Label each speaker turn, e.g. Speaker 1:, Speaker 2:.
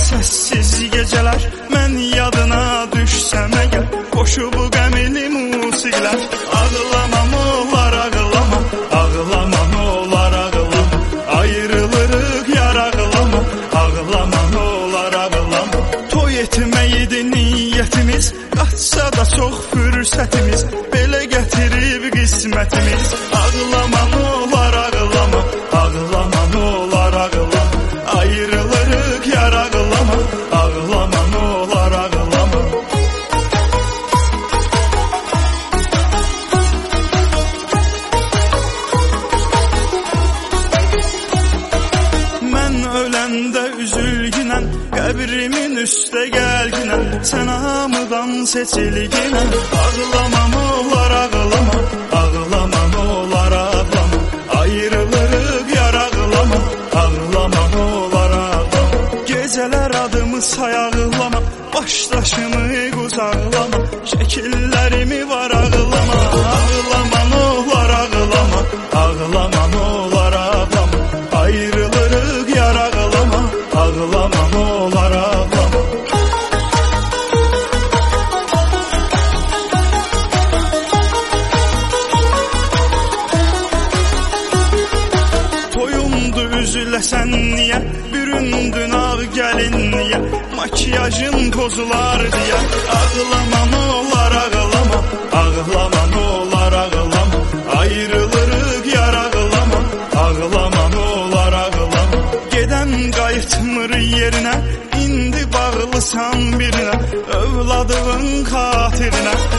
Speaker 1: səssiz gecələr, mən yadına düşsəm əgər, qoşu bu qəmli musiqilər. Ağlama nə olar ağlama, ağlama nə olar ağlama, ayrılırıq yar ağlama, ağlama nə olar ağlama. Toy etmək idi niyyətimiz, qaçsa da çox fürsətimiz, belə gətirib qismətimiz. Ağlama nə olar ağlama, ağlama nə olar ağlama, ayrılırıq yar ağlama, ağlama nə olar ağlama. Mən öləndə üzülgünən, qəbrimin üstə gəlginən, sən hamıdan seçilginən. Ağlama nə olar ağlama, ağlama nə olar ağlama, ayrılırıq yar ağlama, ağlama nə olar ağlama. Gecələr adımı say ağlama, başdaşımı qucaqlama, şəkillərimi var ağlama, ağlama nə olar ağlama, ağlama nə olar ağlama, ayrılırıq yar ağlama, ağlama nə olar ağlama. Toyumdu üzüləsən niyə, büründün ağ gəlin niyə, makiyajın pozular deyə. Ağlama nə olar ağlama, ağlama nə olar ağlama, ayrılırıq yar ağlama, ağlama nə olar ağlama. Gedən qayıtmır yerinə, indi bağlısan birinə, övladığın xatirinə.